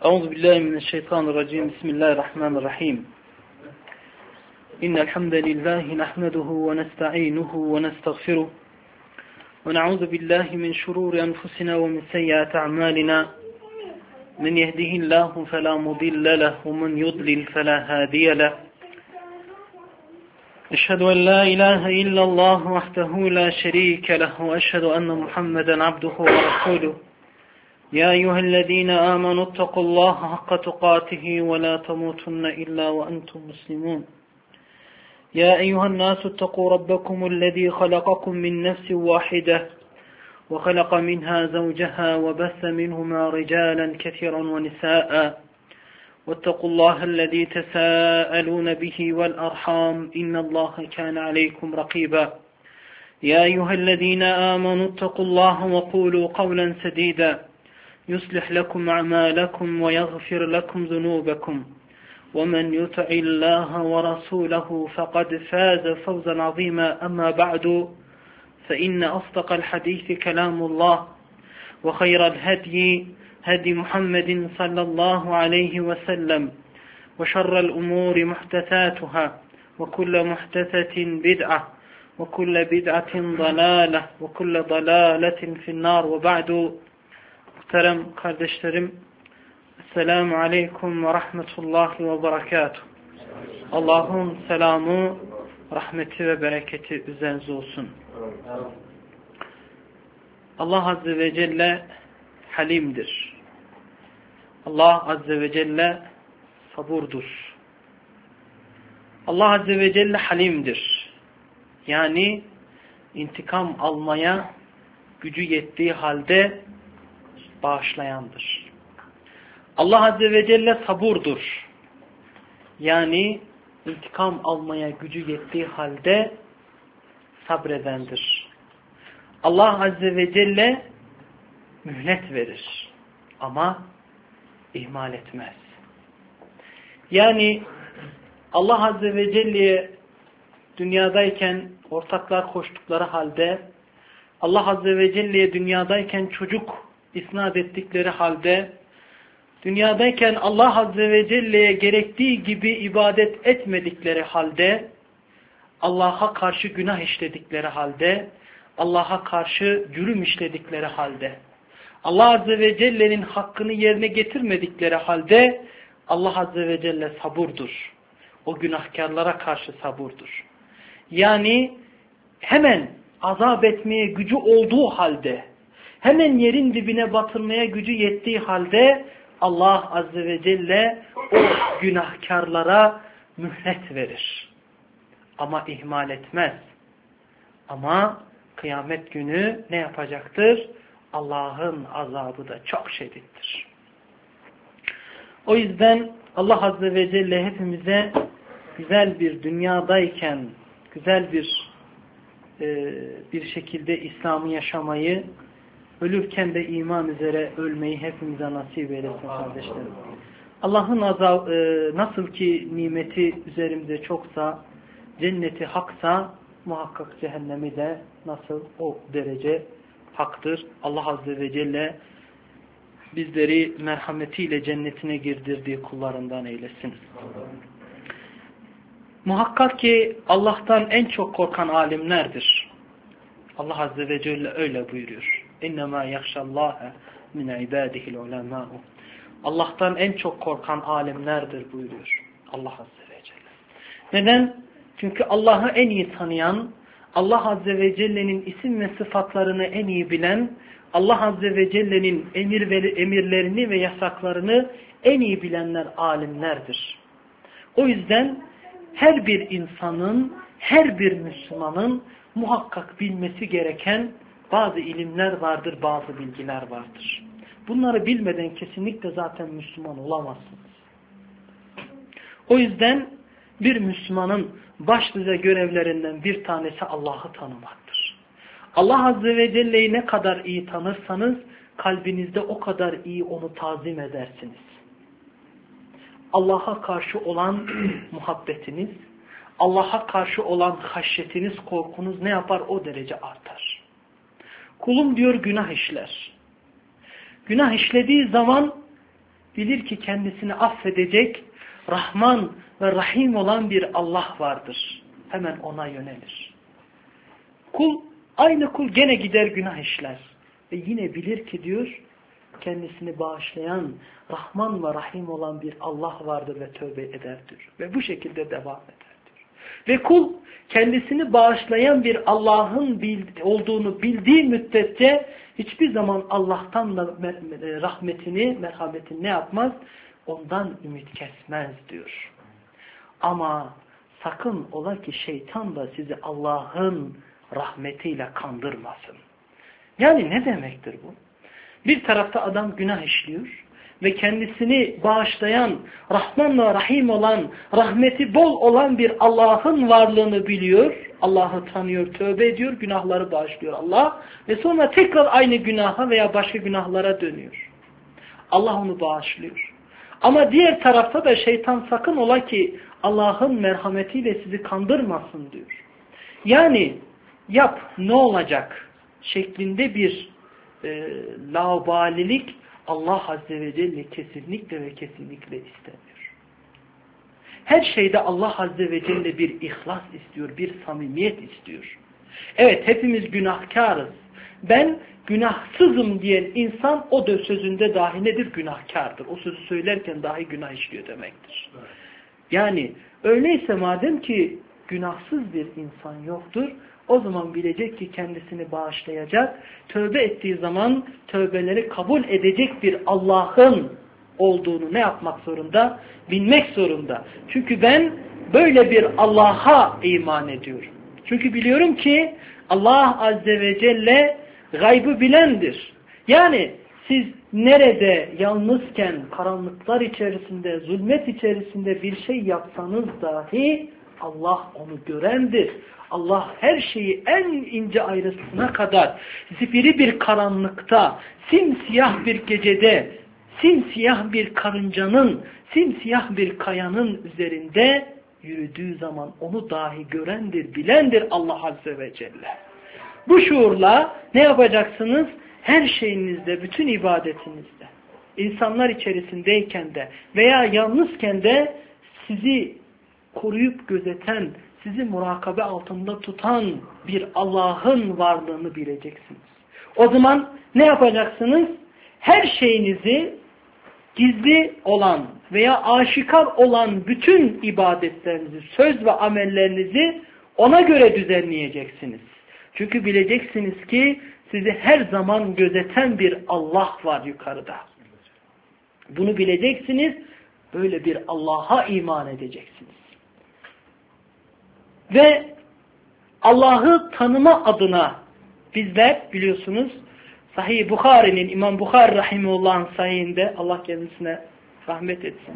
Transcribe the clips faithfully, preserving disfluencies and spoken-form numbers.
أعوذ بالله من الشيطان الرجيم بسم الله الرحمن الرحيم إن الحمد لله نحمده ونستعينه ونستغفره ونعوذ بالله من شرور أنفسنا ومن سيئات أعمالنا من يهده الله فلا مضل له ومن يضلل فلا هادي له أشهد أن لا إله إلا الله وحده لا شريك له وأشهد أن محمدا عبده ورسوله يا أيها الذين آمنوا اتقوا الله حق تقاته ولا تموتن إلا وأنتم مسلمون يا أيها الناس اتقوا ربكم الذي خلقكم من نفس واحدة وخلق منها زوجها وبث منهما رجالا كثيرا ونساء واتقوا الله الذي تساءلون به والأرحام إن الله كان عليكم رقيبا يا أيها الذين آمنوا اتقوا الله وقولوا قولا سديدا يصلح لكم أعمالكم ويغفر لكم ذنوبكم ومن يطع الله ورسوله فقد فاز فوزا عظيما أما بعد فإن أصدق الحديث كلام الله وخير الهدي هدي محمد صلى الله عليه وسلم وشر الأمور محدثاتها وكل محدثة بدعة وكل بدعة ضلالة وكل ضلالة في النار وبعد. Muhterem kardeşlerim, Esselamu Aleyküm ve Rahmetullahi ve Berekatuhu. Allah'ın selamı, rahmeti ve bereketi üzerinize olsun. Allah Azze ve Celle halimdir. Allah Azze ve Celle saburdur. Allah Azze ve Celle halimdir. Yani intikam almaya gücü yettiği halde bağışlayandır. Allah Azze ve Celle saburdur. Yani intikam almaya gücü yettiği halde sabredendir. Allah Azze ve Celle mühlet verir ama ihmal etmez. Yani Allah Azze ve Celle'ye dünyadayken ortaklar koştukları halde, Allah Azze ve Celle'ye dünyadayken çocuk isnat ettikleri halde, dünyadayken Allah Azze ve Celle'ye gerektiği gibi ibadet etmedikleri halde, Allah'a karşı günah işledikleri halde, Allah'a karşı cürüm işledikleri halde, Allah Azze ve Celle'nin hakkını yerine getirmedikleri halde, Allah Azze ve Celle saburdur. O günahkarlara karşı saburdur. Yani hemen azap etmeye gücü olduğu halde, hemen yerin dibine batırmaya gücü yettiği halde Allah Azze ve Celle o günahkarlara mühlet verir. Ama ihmal etmez. Ama kıyamet günü ne yapacaktır? Allah'ın azabı da çok şiddetlidir. O yüzden Allah Azze ve Celle hepimize güzel bir dünyadayken güzel bir e, bir şekilde İslam'ı yaşamayı, ölürken de iman üzere ölmeyi hepimize nasip eylesin kardeşlerim. Allah'ın azab, e, nasıl ki nimeti üzerimize çoksa, cenneti haksa, muhakkak cehennemi de nasıl o derece haktır. Allah Azze ve Celle bizleri merhametiyle cennetine girdirdiği kullarından eylesin. Muhakkak ki Allah'tan en çok korkan alimlerdir. Allah Azze ve Celle öyle buyuruyor. İnnemâ yakşallâhe min ibâdihil ulemâ'u. Allah'tan en çok korkan alimlerdir buyuruyor Allah Azze ve Celle. Neden? Çünkü Allah'ı en iyi tanıyan, Allah Azze ve Celle'nin isim ve sıfatlarını en iyi bilen, Allah Azze ve Celle'nin emir ve emirlerini ve yasaklarını en iyi bilenler alimlerdir. O yüzden her bir insanın, her bir Müslümanın muhakkak bilmesi gereken bazı ilimler vardır, bazı bilgiler vardır. Bunları bilmeden kesinlikle zaten Müslüman olamazsınız. O yüzden bir Müslümanın başlıca görevlerinden bir tanesi Allah'ı tanımaktır. Allah Azze ve Celle'yi ne kadar iyi tanırsanız kalbinizde o kadar iyi onu tazim edersiniz. Allah'a karşı olan muhabbetiniz, Allah'a karşı olan haşyetiniz, korkunuz ne yapar? O derece artar. Kulum diyor günah işler. Günah işlediği zaman bilir ki kendisini affedecek, Rahman ve Rahim olan bir Allah vardır. Hemen ona yönelir. Kul, aynı kul gene gider günah işler. Ve yine bilir ki diyor, kendisini bağışlayan, Rahman ve Rahim olan bir Allah vardır ve tövbe eder diyor. Ve bu şekilde devam eder diyor. Ve kul kendisini bağışlayan bir Allah'ın olduğunu bildiği müddetçe hiçbir zaman Allah'tan da rahmetini, merhametini ne yapmaz? Ondan ümit kesmez diyor. Ama sakın ola ki şeytan da sizi Allah'ın rahmetiyle kandırmasın. Yani ne demektir bu? Bir tarafta adam günah işliyor ve kendisini bağışlayan, Rahman ve Rahim olan, rahmeti bol olan bir Allah'ın varlığını biliyor. Allah'ı tanıyor, tövbe ediyor, günahları bağışlıyor Allah. Ve sonra tekrar aynı günaha veya başka günahlara dönüyor. Allah onu bağışlıyor. Ama diğer tarafta da şeytan sakın ola ki Allah'ın merhametiyle sizi kandırmasın diyor. Yani yap ne olacak şeklinde bir e, laubalilik Allah Azze ve Celle kesinlikle ve kesinlikle istemiyor. Her şeyde Allah Azze ve Celle bir ihlas istiyor, bir samimiyet istiyor. Evet, hepimiz günahkarız. Ben günahsızım diyen insan o da sözünde dahi nedir? Günahkardır. O sözü söylerken dahi günah işliyor demektir. Yani öyleyse madem ki günahsız bir insan yoktur, o zaman bilecek ki kendisini bağışlayacak, tövbe ettiği zaman tövbeleri kabul edecek bir Allah'ın olduğunu ne yapmak zorunda? Bilmek zorunda. Çünkü ben böyle bir Allah'a iman ediyorum. Çünkü biliyorum ki Allah Azze ve Celle gaybı bilendir. Yani siz nerede yalnızken, karanlıklar içerisinde, zulmet içerisinde bir şey yapsanız dahi Allah onu görendir. Allah her şeyi en ince ayrıntısına kadar zifiri bir karanlıkta, simsiyah bir gecede, simsiyah bir karıncanın, simsiyah bir kayanın üzerinde yürüdüğü zaman onu dahi görendir, bilendir Allah Azze ve Celle. Bu şuurla ne yapacaksınız? Her şeyinizde, bütün ibadetinizde, insanlar içerisindeyken de veya yalnızken de sizi koruyup gözeten, sizi murakabe altında tutan bir Allah'ın varlığını bileceksiniz. O zaman ne yapacaksınız? Her şeyinizi gizli olan veya aşikar olan bütün ibadetlerinizi, söz ve amellerinizi ona göre düzenleyeceksiniz. Çünkü bileceksiniz ki sizi her zaman gözeten bir Allah var yukarıda. Bunu bileceksiniz, böyle bir Allah'a iman edeceksiniz. Ve Allah'ı tanıma adına bizler biliyorsunuz Sahih Bukhari'nin, İmam Bukhari Rahimullah'ın sahihinde, Allah kendisine rahmet etsin.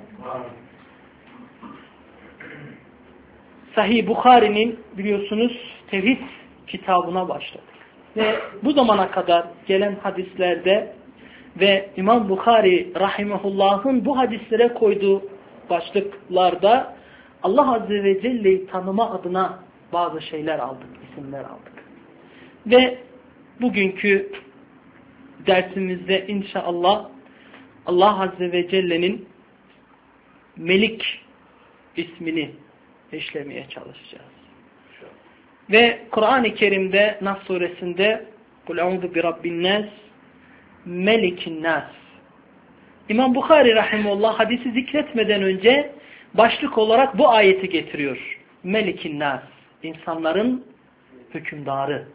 Sahih Bukhari'nin biliyorsunuz tevhid kitabına başladık. Ve bu zamana kadar gelen hadislerde ve İmam Bukhari Rahimullah'ın bu hadislere koyduğu başlıklarda Allah Azze ve Celle'yi tanıma adına bazı şeyler aldık, isimler aldık. Ve bugünkü dersimizde inşallah Allah Azze ve Celle'nin Melik ismini işlemeye çalışacağız. Ve Kur'an-ı Kerim'de Nas suresinde Kul eûzu bi rabbin nas melikin nas. İmam Bukhari rahimehullah hadisi zikretmeden önce başlık olarak bu ayeti getiriyor. Melikin nas, insanların hükümdarı,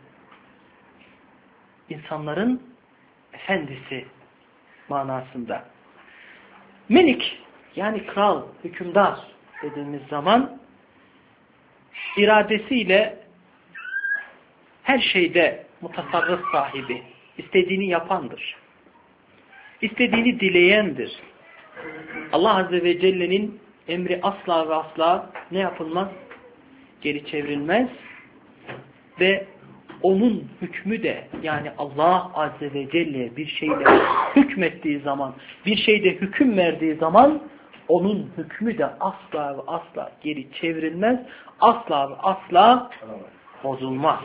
insanların efendisi manasında. Melik yani kral, hükümdar dediğimiz zaman iradesiyle her şeyde mutasarrıf sahibi, istediğini yapandır. İstediğini dileyendir. Allah Azze ve Celle'nin emri asla ve asla ne yapılmaz? Geri çevrilmez. Ve onun hükmü de yani Allah Azze ve Celle bir şeyde hükmettiği zaman, bir şeyde hüküm verdiği zaman onun hükmü de asla ve asla geri çevrilmez. Asla ve asla bozulmaz.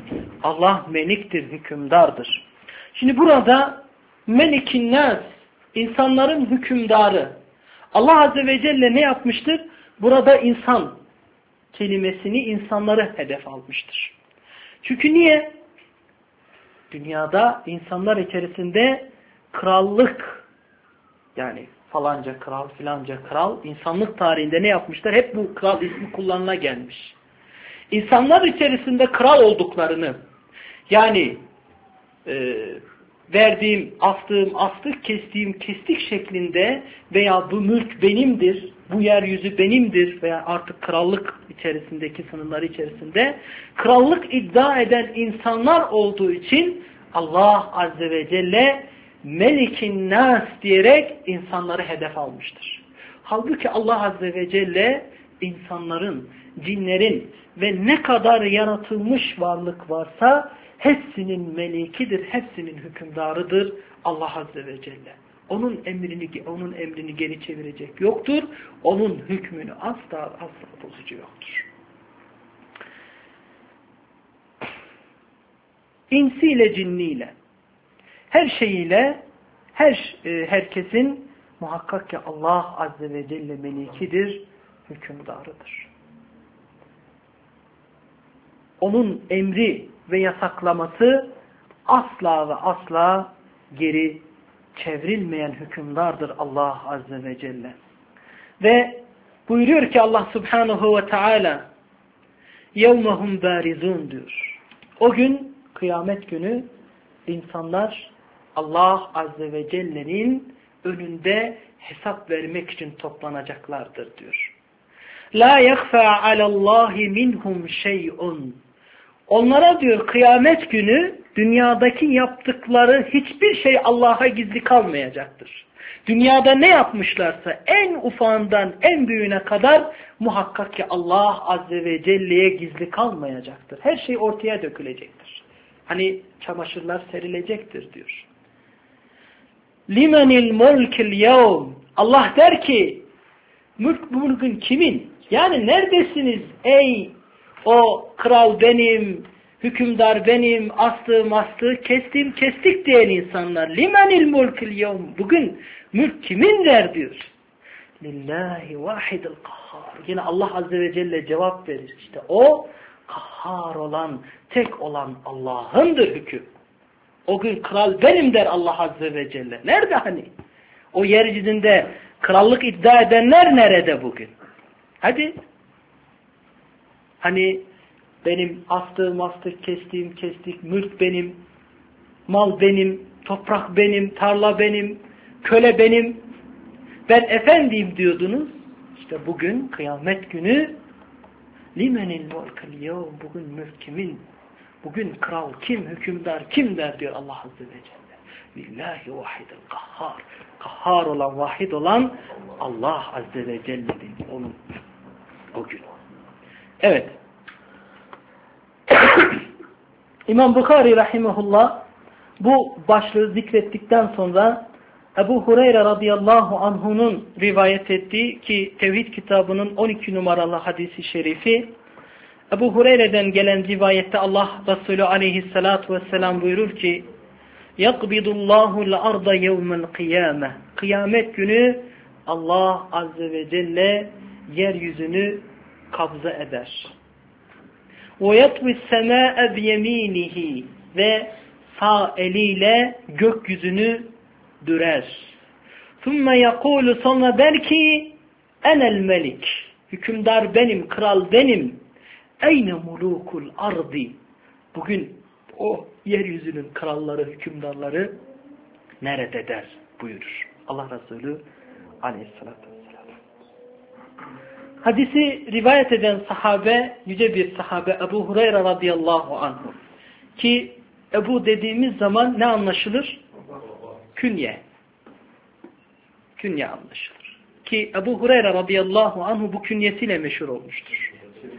Allah meliktir, hükümdardır. Şimdi burada melikin nas, insanların hükümdarı. Allah Azze ve Celle ne yapmıştır? Burada insan kelimesini, insanları hedef almıştır. Çünkü niye? Dünyada insanlar içerisinde krallık, yani falanca kral, filanca kral, insanlık tarihinde ne yapmışlar? Hep bu kral ismi kullanıla gelmiş. İnsanlar içerisinde kral olduklarını, yani e, verdiğim, astığım astık, kestiğim kestik şeklinde veya bu mülk benimdir, bu yeryüzü benimdir veya artık krallık içerisindeki sınırlar içerisinde krallık iddia eden insanlar olduğu için Allah Azze ve Celle Melikin Nas diyerek insanları hedef almıştır. Halbuki Allah Azze ve Celle insanların, cinlerin ve ne kadar yaratılmış varlık varsa hepsinin melikidir, hepsinin hükümdarıdır Allah Azze ve Celle. Onun emrini, onun emrini geri çevirecek yoktur. Onun hükmünü asla asla bozucu yoktur. İnsiyle, cinniyle, her şeyiyle, her herkesin muhakkak ki Allah Azze ve Celle melikidir, hükümdarıdır. Onun emri ve yasaklaması asla ve asla geri çevrilmeyen hükümdardır Allah Azze ve Celle. Ve buyuruyor ki Allah Subhanahu ve Teala يَوْمَهُمْ بَارِزُونَ diyor. O gün, kıyamet günü insanlar Allah Azze ve Celle'nin önünde hesap vermek için toplanacaklardır diyor. لَا يَخْفَى عَلَى اللّٰهِ مِنْهُمْ شَيْءٌ Onlara diyor kıyamet günü dünyadaki yaptıkları hiçbir şey Allah'a gizli kalmayacaktır. Dünyada ne yapmışlarsa en ufağından en büyüğüne kadar muhakkak ki Allah Azze ve Celle'ye gizli kalmayacaktır. Her şey ortaya dökülecektir. Hani çamaşırlar serilecektir diyor. Limenil mulkil yevm Allah der ki mülk bu mülkün kimin? Yani neredesiniz ey o kral benim, hükümdar benim, astığım astığı, kestiğim kestik diyen insanlar. Limenil mulkil yevm. Bugün mülk kimin der diyor. Lillahi vahidil kahhar. Yine Allah Azze ve Celle cevap verir. İşte o kahhar olan, tek olan Allah'ındır hüküm. O gün kral benim der Allah Azze ve Celle. Nerede hani? O yeryüzünde krallık iddia edenler nerede bugün? Hadi. Hani benim astığım astık, kestiğim kestik, mülk benim, mal benim, toprak benim, tarla benim, köle benim, ben efendiyim diyordunuz. İşte bugün kıyamet günü limenil mulkil yevm bugün mülk kimin? Bugün kral kim, hükümdar kim der diyor Allah Azze ve Celle. Lillahi vahidil kahhar. Kahhar olan, vahid olan Allah Azze ve Celle'dir onun o gün. Evet. İmam Bukhari rahimehullah bu başlığı zikrettikten sonra Ebu Hureyre radıyallahu anhu'nun rivayet ettiği ki Tevhid kitabının on iki numaralı hadisi şerifi, Ebu Hureyre'den gelen rivayette Allah Resulü aleyhissalatu vesselam buyurur ki يَقْبِضُ اللّٰهُ الْاَرْضَ يَوْمَ الْقِيَامَةِ Kıyamet günü Allah Azze ve Celle yeryüzünü kabza eder. وَيَطْوِ السَّمَاءَ بِيَم۪ينِهِ Ve sağ eliyle gökyüzünü dürer. ثُمَّ يَقُولُ Sonra der ki اَنَا الْمَلِكِ Hükümdar benim, kral benim. اَيْنَ مُلُوكُ الْاَرْضِ Bugün o yeryüzünün kralları, hükümdarları nerede der buyurur. Allah Resulü aleyhissalatü vesselam. Hadisi rivayet eden sahabe, yüce bir sahabe Ebu Hureyre radıyallahu anhu. Ki Ebu dediğimiz zaman ne anlaşılır? Künye. Künye anlaşılır. Ki Ebu Hureyre radıyallahu anhu bu künyesiyle meşhur olmuştur.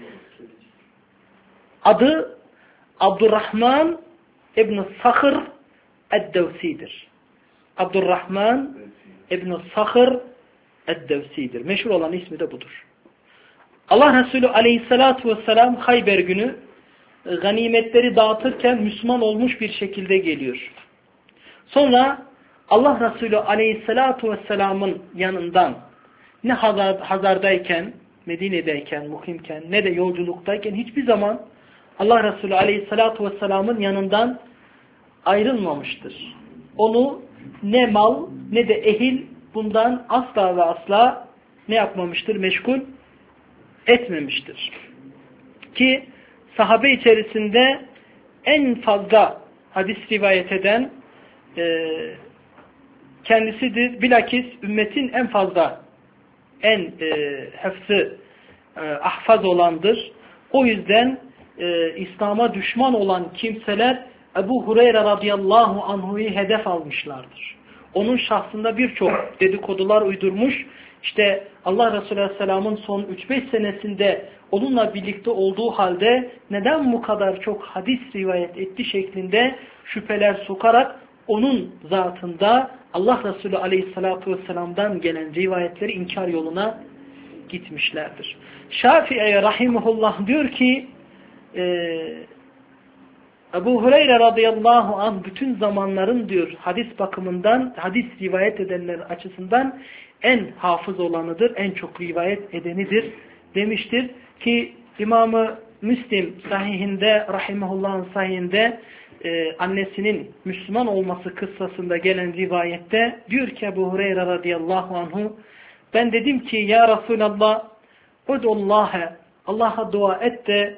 Adı Abdurrahman İbn-i Sakhr Eddevsi'dir. Abdurrahman İbn-i Sakhr Eddevsi'dir. Meşhur olan ismi de budur. Allah Resulü aleyhissalatu vesselam Hayber günü ganimetleri dağıtırken Müslüman olmuş bir şekilde geliyor. Sonra Allah Resulü aleyhissalatu vesselamın yanından ne hazar, hazardayken, Medine'deyken, muhimken ne de yolculuktayken hiçbir zaman Allah Resulü aleyhissalatu vesselamın yanından ayrılmamıştır. Onu ne mal ne de ehil bundan asla ve asla ne yapmamıştır? Meşgul etmemiştir. Ki sahabe içerisinde en fazla hadis rivayet eden e, kendisidir. Bilakis ümmetin en fazla en e, hafızı e, ahfaz olandır. O yüzden e, İslam'a düşman olan kimseler Ebu Hureyre radıyallahu anhu'yu hedef almışlardır. Onun şahsında birçok dedikodular uydurmuş. İşte Allah Resulü aleyhisselamın son üç beş senesinde onunla birlikte olduğu halde neden bu kadar çok hadis rivayet etti şeklinde şüpheler sokarak onun zatında Allah Resulü aleyhissalatu vesselam'dan gelen rivayetleri inkar yoluna gitmişlerdir. Şafii'ye rahimahullah diyor ki e, Ebu Hureyre radıyallahu anh bütün zamanların diyor hadis bakımından, hadis rivayet edenler açısından en hafız olanıdır, en çok rivayet edenidir demiştir ki İmam-ı Müslim sahihinde, rahimahullah'ın sahihinde e, annesinin Müslüman olması kıssasında gelen rivayette diyor ki Ebu Hureyre radıyallahu anhu, ben dedim ki ya Resulallah udullâhe, Allah'a dua et de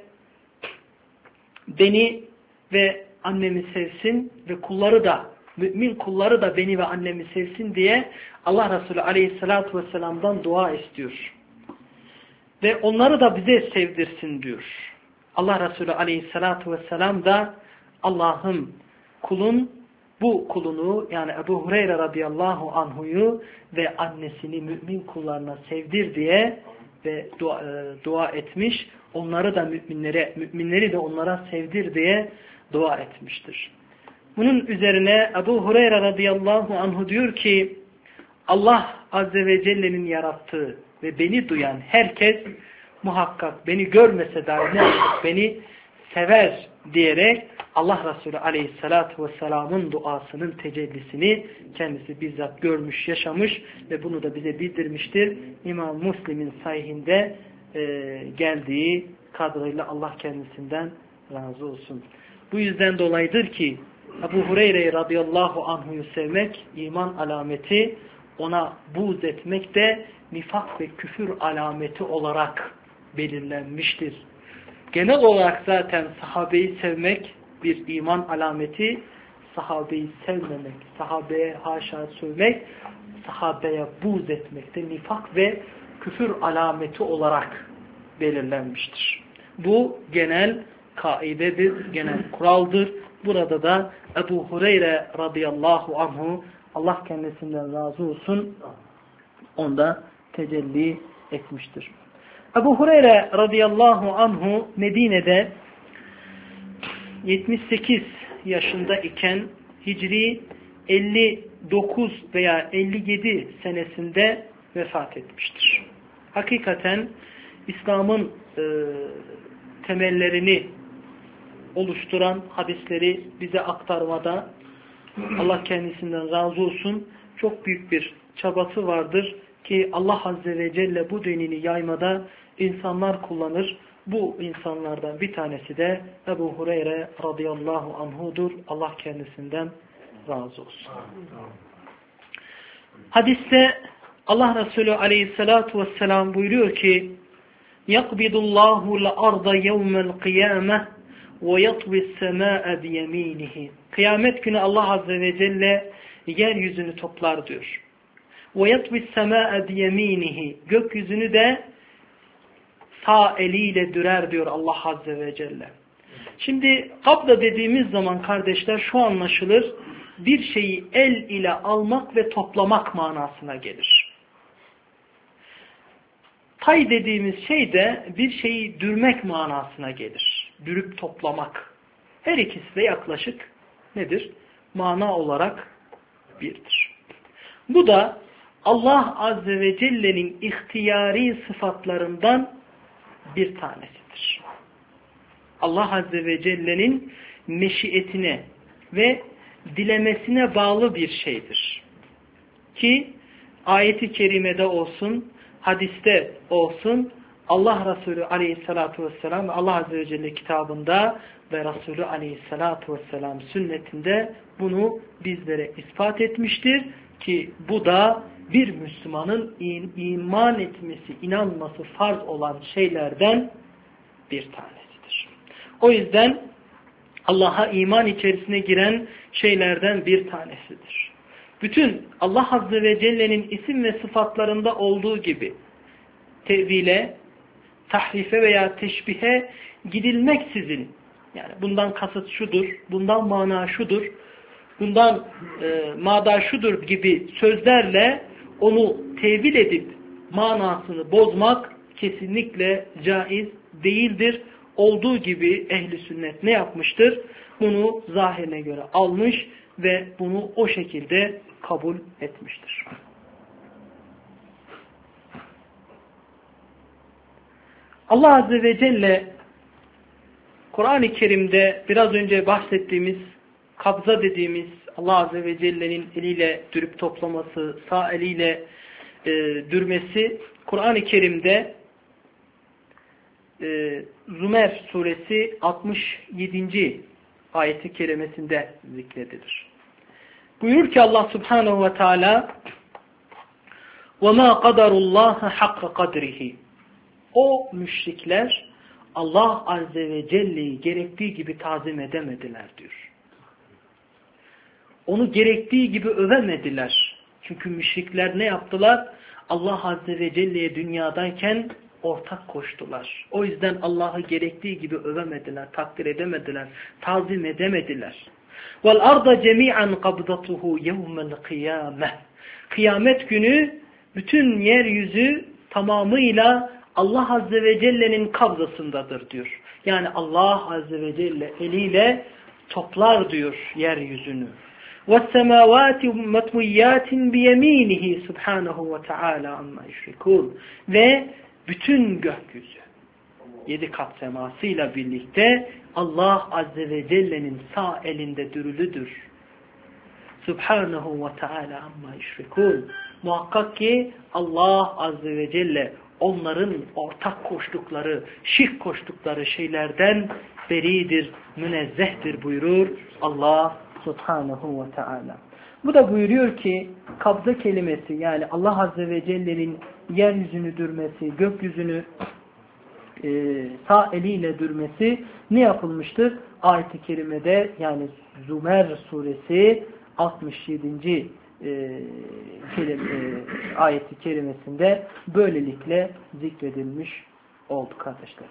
beni ve annemi sevsin ve kulları da, mümin kulları da beni ve annemi sevsin diye Allah Resulü aleyhissalatu vesselam'dan dua istiyor. Ve onları da bize sevdirsin diyor. Allah Resulü aleyhissalatu vesselam da Allah'ım kulun bu kulunu yani Ebu Hureyre radıyallahu anhu'yu ve annesini mümin kullarına sevdir diye ve dua, dua etmiş. Onları da müminlere, müminleri de onlara sevdir diye dua etmiştir. Bunun üzerine Ebu Hureyre radıyallahu anhu diyor ki Allah azze ve celle'nin yarattığı ve beni duyan herkes muhakkak beni görmese dahi ne yapar? Beni sever diyerek Allah Resulü aleyhissalatu vesselamın duasının tecellisini kendisi bizzat görmüş, yaşamış ve bunu da bize bildirmiştir. İmam Müslim'in sahihinde e, geldiği kadarıyla Allah kendisinden razı olsun. Bu yüzden dolayıdır ki Ebu Hureyre radıyallahu anhu'yu sevmek iman alameti, ona buğz etmek de nifak ve küfür alameti olarak belirlenmiştir. Genel olarak zaten sahabeyi sevmek bir iman alameti, sahabeyi sevmemek, sahabeye haşa sövmek, sahabeye buğz etmek de nifak ve küfür alameti olarak belirlenmiştir. Bu genel kaidedir, genel kuraldır. Burada da Ebu Hureyre radıyallahu anhu, Allah kendisinden razı olsun, onda tecelli etmiştir. Ebu Hureyre radıyallahu anhu Medine'de yetmiş sekiz yaşında iken Hicri elli dokuz veya elli yedi senesinde vefat etmiştir. Hakikaten İslam'ın e, temellerini oluşturan hadisleri bize aktarmada Allah kendisinden razı olsun çok büyük bir çabası vardır ki Allah Azze ve Celle bu dinini yaymada insanlar kullanır. Bu insanlardan bir tanesi de Ebu Hureyre radıyallahu anhu'dur. Allah kendisinden razı olsun. Hadiste Allah Resulü aleyhissalatu vesselam buyuruyor ki يَقْبِضُ اللّٰهُ الْأَرْضَ يَوْمَ الْقِيَامَةِ وَيَطْوِ السَّمَاءَ بِيَم۪ينِهِ Kıyamet günü Allah Azze ve Celle yeryüzünü toplar diyor. وَيَطْوِ السَّمَاءَ بِيَم۪ينِهِ Gökyüzünü de sağ eliyle dürer diyor Allah Azze ve Celle. Şimdi kabla dediğimiz zaman kardeşler şu anlaşılır, bir şeyi el ile almak ve toplamak manasına gelir. Tay dediğimiz şey de bir şeyi dürmek manasına gelir. Dürüp toplamak. Her ikisi de yaklaşık nedir? Mana olarak birdir. Bu da Allah Azze ve Celle'nin ihtiyari sıfatlarından bir tanesidir. Allah Azze ve Celle'nin meşiyetine ve dilemesine bağlı bir şeydir. Ki ayeti kerimede olsun, hadiste olsun, Allah Resulü aleyhissalatu vesselam ve Allah Azze ve Celle kitabında ve Resulü aleyhissalatu vesselam sünnetinde bunu bizlere ispat etmiştir ki bu da bir Müslümanın iman etmesi, inanması farz olan şeylerden bir tanesidir. O yüzden Allah'a iman içerisine giren şeylerden bir tanesidir. Bütün Allah Azze ve Celle'nin isim ve sıfatlarında olduğu gibi tevhile, tahrife veya teşbihe gidilmeksizin, yani bundan kasıt şudur, bundan mana şudur, bundan e, mada şudur gibi sözlerle onu tevil edip manasını bozmak kesinlikle caiz değildir. Olduğu gibi ehli sünnet ne yapmıştır? Bunu zahirine göre almış ve bunu o şekilde kabul etmiştir. Allah Azze ve Celle Kur'an-ı Kerim'de biraz önce bahsettiğimiz kabza dediğimiz Allah Azze ve Celle'nin eliyle dürüp toplaması, sağ eliyle e, dürmesi Kur'an-ı Kerim'de e, Zümer suresi altmış yedinci ayeti kerimesinde zikredilir. Buyurur ki Allah Subhanahu ve Teala وَمَا قَدَرُ اللّٰهَ حَقَّ قَدْرِهِ O müşrikler Allah Azze ve Celle'yi gerektiği gibi tazim edemediler diyor. Onu gerektiği gibi övemediler. Çünkü müşrikler ne yaptılar? Allah Azze ve Celle'ye dünyadayken ortak koştular. O yüzden Allah'ı gerektiği gibi övemediler, takdir edemediler, tazim edemediler. وَالْاَرْضَ جَمِيعًا قَبْضَتُهُ يَوْمَ الْقِيَامَةِ Kıyamet günü bütün yeryüzü tamamıyla Allah Azze ve Celle'nin kabzasındadır diyor. Yani Allah Azze ve Celle eliyle toplar diyor yeryüzünü. وَالسَّمَاوَاتِ مَطْوِيَّاتٍ بِيَم۪ينِهِ Subhanahu ve Teala amma yüşrikûn Ve bütün gökyüzü yedi kat semasıyla birlikte Allah Azze ve Celle'nin sağ elinde dürülüdür. Subhanahu ve Teala amma yüşrikûn Muhakkak ki Allah Azze ve Celle onların ortak koştukları, şirk koştukları şeylerden beridir, münezzehtir buyurur Allah Subhanahu ve Teala. Bu da buyuruyor ki kabza kelimesi yani Allah Azze ve Celle'nin yeryüzünü dürmesi, gökyüzünü e, sağ eliyle dürmesi ne yapılmıştır? Ayet-i kerimede yani Zümer suresi altmış yedinci E, kelime, e, ayeti kerimesinde böylelikle zikredilmiş oldu kardeşler.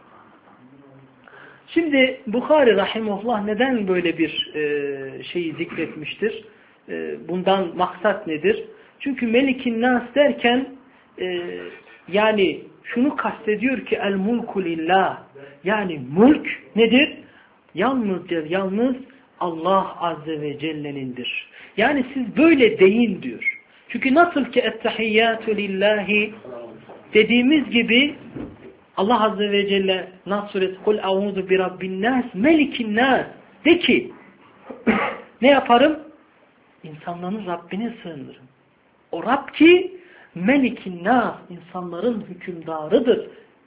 Şimdi Bukhari rahimahullah neden böyle bir e, şeyi zikretmiştir? E, bundan maksat nedir? Çünkü Melikin Nas derken e, yani şunu kastediyor ki el mulku lillah yani mülk nedir? Yalnızca yalnız Allah Azze ve Celle'nindir. Yani siz böyle deyin diyor. Çünkü nasıl ki ettehiyyatü lillahi dediğimiz gibi Allah Azze ve Celle Nas suresi kul a'udhu bi rabbin nas melikin nas de ki ne yaparım? İnsanların Rabbine sığınırım. O Rab ki melikin nas insanların hükümdarıdır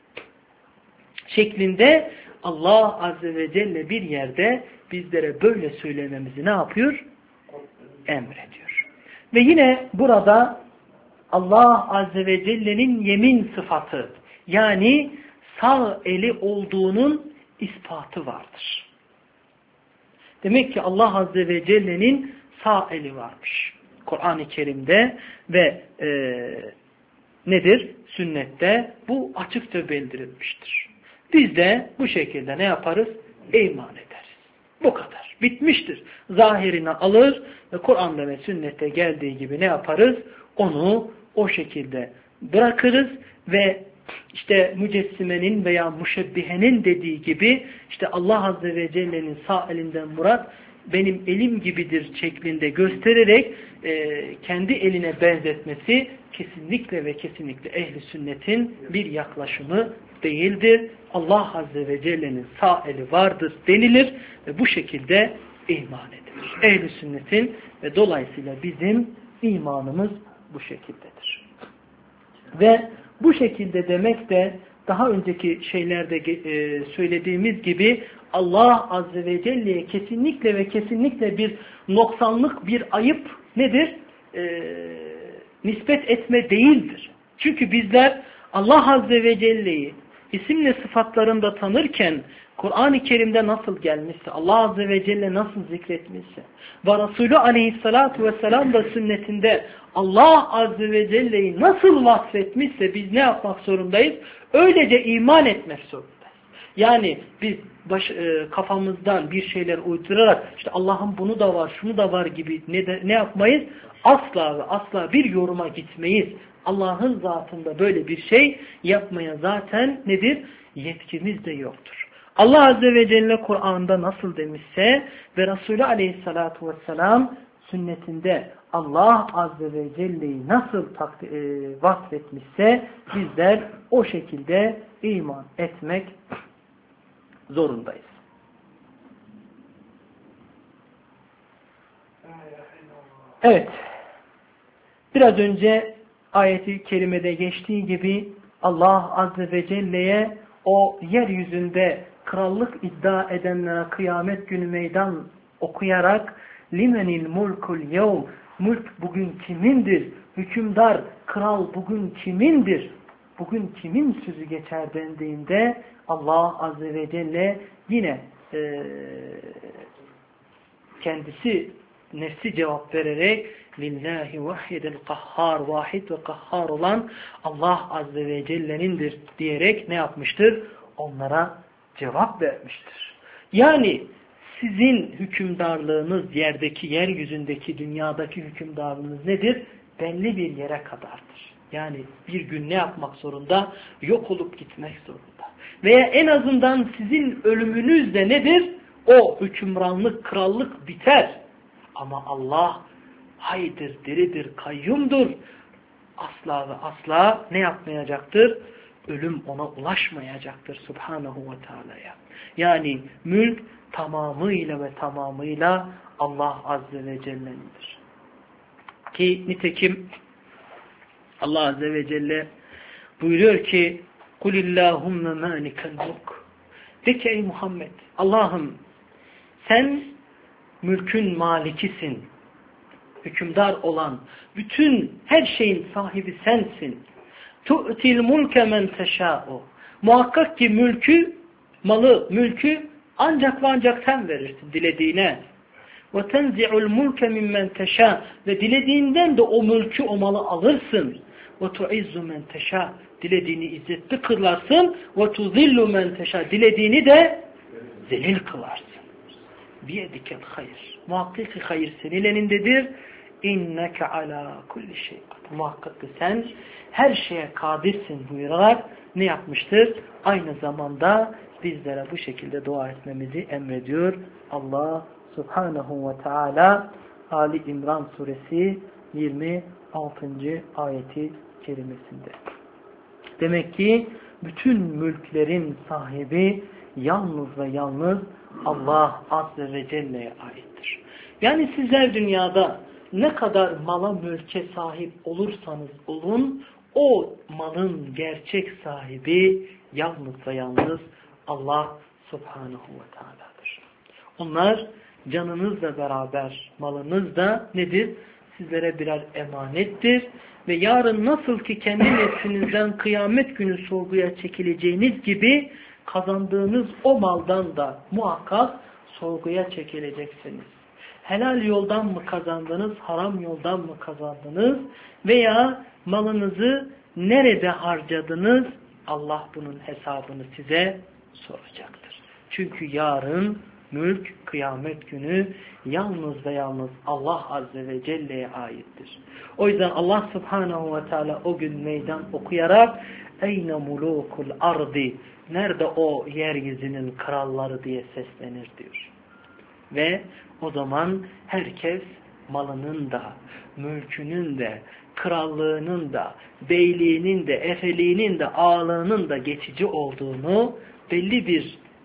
şeklinde Allah Azze ve Celle bir yerde bizlere böyle söylememizi ne yapıyor? Emrediyor. Ve yine burada Allah Azze ve Celle'nin yemin sıfatı yani sağ eli olduğunun ispatı vardır. Demek ki Allah Azze ve Celle'nin sağ eli varmış. Kur'an-ı Kerim'de ve e, nedir? Sünnette bu açıkça bildirilmiştir. Biz de bu şekilde ne yaparız? İman ederiz. Bu kadar. Bitmiştir. Zahirini alır ve Kur'an'da ve sünnette geldiği gibi ne yaparız? Onu o şekilde bırakırız ve işte mücessimenin veya müşebbihenin dediği gibi işte Allah Azze ve Celle'nin sağ elinden murat benim elim gibidir şeklinde göstererek e, kendi eline benzetmesi kesinlikle ve kesinlikle ehli sünnetin bir yaklaşımı değildir. Allah Azze ve Celle'nin sağ eli vardır denilir ve bu şekilde iman edilir. Ehl-i sünnetin ve dolayısıyla bizim imanımız bu şekildedir. Ve bu şekilde demek de daha önceki şeylerde e, söylediğimiz gibi Allah Azze ve Celle'ye kesinlikle ve kesinlikle bir noksanlık, bir ayıp nedir? E, nispet etme değildir. Çünkü bizler Allah Azze ve Celle'yi isimle sıfatlarında tanırken Kur'an-ı Kerim'de nasıl gelmişse, Allah Azze ve Celle nasıl zikretmişse ve Resulü Aleyhisselatü Vesselam da sünnetinde Allah Azze ve Celle'yi nasıl vasfetmişse biz ne yapmak zorundayız? Öylece iman etmek zorundayız. Yani biz baş, e, kafamızdan bir şeyler uydurarak işte Allah'ın bunu da var, şunu da var gibi ne, de, ne yapmayız? Asla ve asla bir yoruma gitmeyiz. Allah'ın zatında böyle bir şey yapmaya zaten nedir? Yetkimiz de yoktur. Allah Azze ve Celle Kur'an'da nasıl demişse ve Resulü Aleyhisselatü Vesselam sünnetinde Allah Azze ve Celle'yi nasıl e, vasfetmişse bizler o şekilde iman etmek zorundayız. Evet. Biraz önce ayet-i kerimede geçtiği gibi Allah Azze ve Celle'ye o yeryüzünde krallık iddia edenlere kıyamet günü meydan okuyarak limenil mulkul yevm, mülk bugün kimindir? Hükümdar, kral bugün kimindir? Bugün kimin sözü geçer dendiğinde Allah Azze ve Celle yine e, kendisi nefsi cevap vererek lillahi vahidel kahhar, vahid ve kahhar olan Allah Azze ve Celle'nindir diyerek ne yapmıştır? Onlara cevap vermiştir. Yani sizin hükümdarlığınız yerdeki, yeryüzündeki, dünyadaki hükümdarlığınız nedir? Belli bir yere kadardır. Yani bir gün ne yapmak zorunda? Yok olup gitmek zorunda. Veya en azından sizin ölümünüz de nedir? O hükümranlık, krallık biter. Ama Allah haydır, diridir, kayyumdur. Asla ve asla ne yapmayacaktır? Ölüm ona ulaşmayacaktır Subhanahu ve Teala'ya. Yani mülk tamamıyla ve tamamıyla Allah Azze ve Celle'nindir. Ki nitekim Allah Azze ve Celle buyuruyor ki قُلِ اللّٰهُمَّ مَالِكَ الْمُلْكِ De ki ey Muhammed, Allah'ım sen mülkün malikisin, hükümdar olan, bütün her şeyin sahibi sensin. تُؤْتِي الْمُلْكَ مَنْ تَشَاءُ Muhakkak ki mülkü, malı, mülkü ancak ve ancak sen verirsin dilediğine. وَتَنْزِعُ الْمُلْكَ مِمَّنْ تَشَاءُ Ve dilediğinden de o mülkü, o malı alırsın. وَتُعِزُّ مَنْ تَشَاءُ Dilediğini izzetli kılarsın. وَتُذِلُّ مَنْ تَشَاءُ Dilediğini de zelil kılarsın. بِيَدِكَ الْخَيْرِ Muhakkak ki hayır senin elindedir. اِنَّكَ عَلَى كُلِّ شَيْءٍ Muhakkak ki sen her şeye kadirsin buyurarak ne yapmıştır? Aynı zamanda bizlere bu şekilde dua etmemizi emrediyor Allah Subhanahu ve Teala Ali İmran suresi yirmi altıncı ayeti kerimesinde. Demek ki bütün mülklerin sahibi yalnız ve yalnız Allah Azze ve Celle'ye aittir. Yani sizler dünyada ne kadar mala mülke sahip olursanız olun, o malın gerçek sahibi yalnız ve yalnız Allah Subhanahu ve Teala'dır. Onlar canınızla beraber malınız da nedir? Sizlere birer emanettir. Ve yarın nasıl ki kendi nefsinizden kıyamet günü sorguya çekileceğiniz gibi kazandığınız o maldan da muhakkak sorguya çekileceksiniz. Helal yoldan mı kazandınız, haram yoldan mı kazandınız veya malınızı nerede harcadınız? Allah bunun hesabını size soracaktır. Çünkü yarın mülk, kıyamet günü yalnız ve yalnız Allah Azze ve Celle'ye aittir. O yüzden Allah Subhanahu ve Teala o gün meydan okuyarak eyne mulukul ardi nerede o yeryüzünün kralları diye seslenir diyor. Ve o zaman herkes malının da, mülkünün de, krallığının da, beyliğinin de, efeliğinin de, ağalığının da geçici olduğunu, belli bir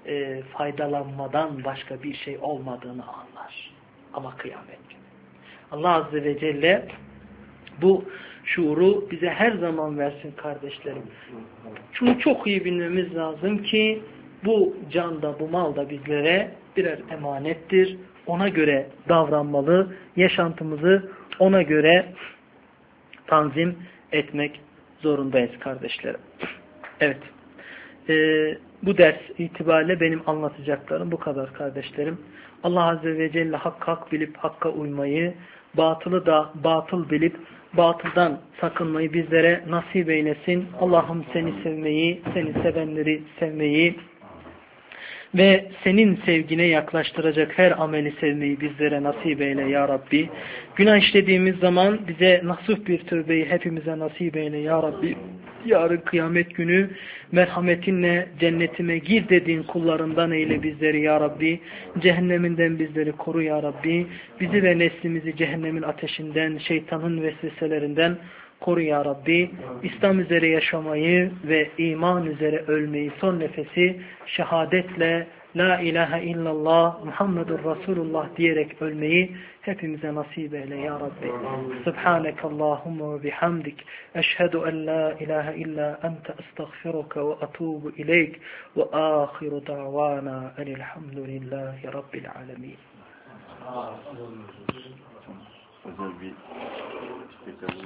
e, faydalanmadan başka bir şey olmadığını anlar. Ama kıyamet günü. Allah Azze ve Celle bu şuuru bize her zaman versin kardeşlerim. Şunu çok iyi bilmemiz lazım ki bu can da bu mal da bizlere birer emanettir. Ona göre davranmalı, yaşantımızı ona göre tanzim etmek zorundayız kardeşlerim. Evet. Ee, bu ders itibariyle benim anlatacaklarım bu kadar kardeşlerim. Allah Azze ve Celle hakkı hak bilip hakka uymayı, batılı da batıl bilip batıldan sakınmayı bizlere nasip eylesin. Allah'ım seni sevmeyi, seni sevenleri sevmeyi ve senin sevgine yaklaştıracak her ameli sevmeyi bizlere nasip eyle ya Rabbi. Günah işlediğimiz zaman bize nasuh bir tövbeyi hepimize nasip eyle ya Rabbi. Yarın kıyamet günü merhametinle cennetime gir dediğin kullarından eyle bizleri ya Rabbi. Cehenneminden bizleri koru ya Rabbi. Bizi ve neslimizi cehennemin ateşinden, şeytanın vesveselerinden koru ya Rabbi. İslam üzere yaşamayı ve iman üzere ölmeyi, son nefesi şehadetle La ilahe illallah Muhammedur Resulullah diyerek ölmeyi hepimize nasip eyle ya Rabbi. Subhanekallahumma ve bihamdik. Eşhedü en la ilahe illa ente estağfiruka ve atubu ileyk ve ahiru da'vana enilhamdülillahi rabbil alemin. Özel bir